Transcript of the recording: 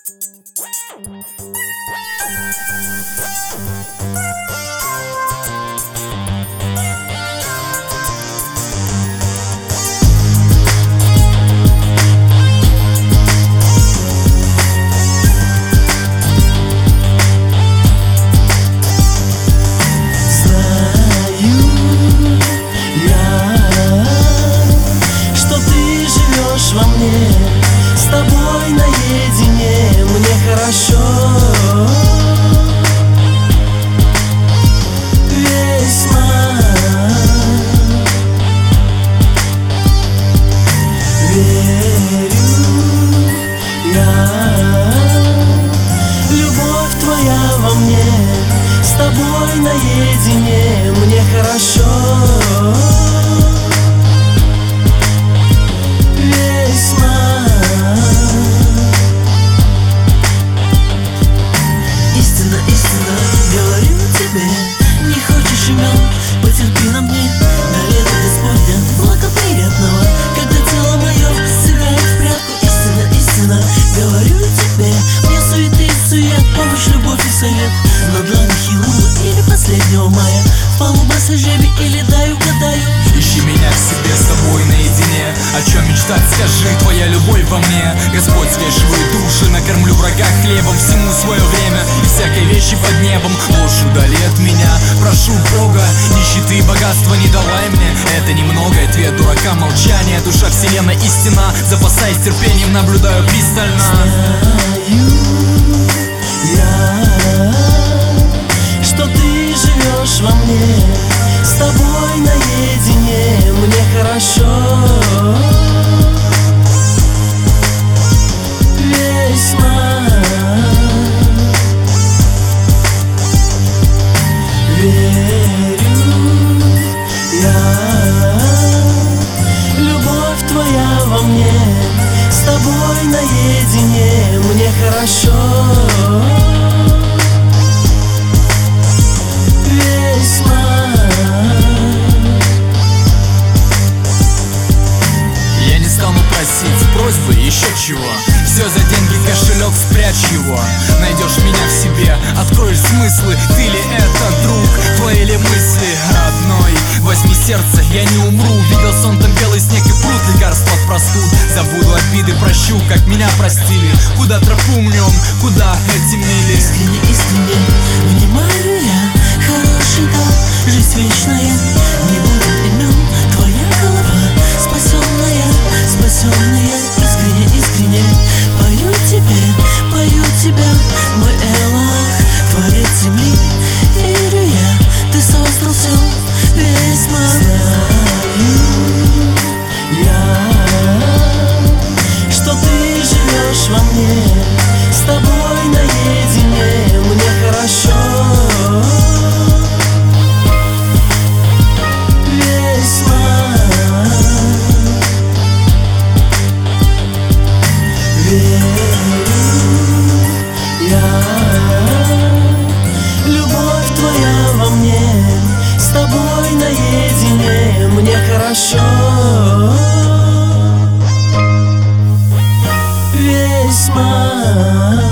Во мне, с тобой наедине, мне хорошо. Весь май верю я, любовь твоя во мне, с тобой наедине, мне хорошо. Не хочешь имен, потерпи на мне. Навет Господня, благоприятного, когда тело мое сыграет в прятку. Истина, истина, говорю тебе, мне суеты и сует, помощь, любовь и совет. На дланях Илуна или последнего мая, в полумасле жребий или дай угадаю. Ищи меня к себе, с тобой наедине. О чем мечтать, скажи, твоя любовь во мне. Господь, свеживает души, накормлю врага хлебом. Всему свое время и всякой вещи под небом. Ложь удали от меня, прошу Бога. Нищеты и богатства не давай мне. Это немного, ответ дурака, молчание. Душа вселенная, истина, запасаясь терпением, наблюдаю пристально. Знаю я, что ты живешь во мне, с тобой наедине, мне хорошо. Весь май верю я, любовь твоя во мне, с тобой наедине, мне хорошо. Просьбы, еще чего. Все за деньги, кошелек, спрячь его. Найдешь меня в себе, откроешь смыслы. Ты ли это, друг, твои ли мысли? Родной, возьми сердце, я не умру. Видел сон, там белый снег и пруд, лекарства от простуд. Забуду обиды, прощу, как меня простили. Куда тропу мнем, куда эти мили? Искренне, искренне, внимаю я, хорошенько, жизнь вечная. Не будет имен, твоя голова спасенная, спасенная. Искренне, искренне, пою тебя, мой Элах, творец земли. Верю я, ты создал все, весь май. Знаю я, что ты живешь во мне, с тобой наедине, мне хорошо. Весь май верю я, любовь твоя во мне, с тобой наедине, мне хорошо. Весь май